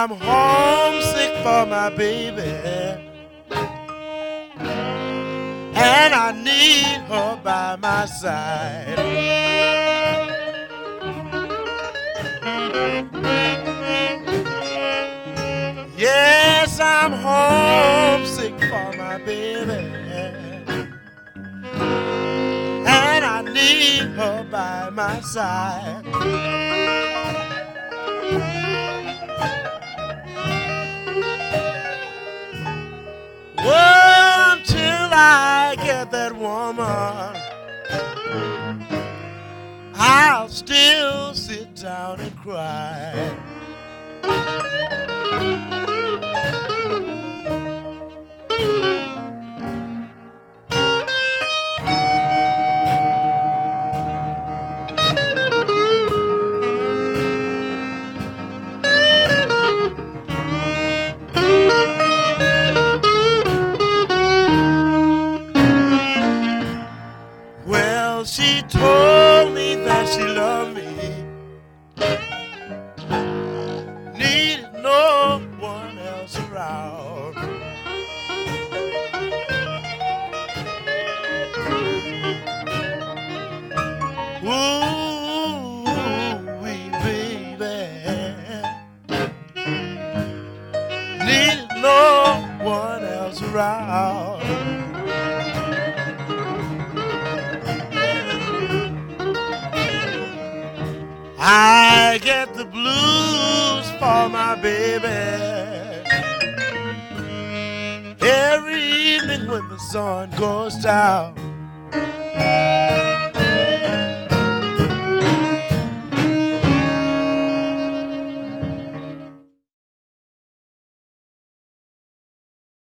I'm homesick for my baby, and I need her by my side. Yes, I'm homesick for my baby, and I need her by my side. Well, until I get that woman, I'll still sit down and cry. Well, she told me that she loved me, needed no one else around. Ooh, wee baby, needed no one else around. I get the blues for my baby every evening when the sun goes down.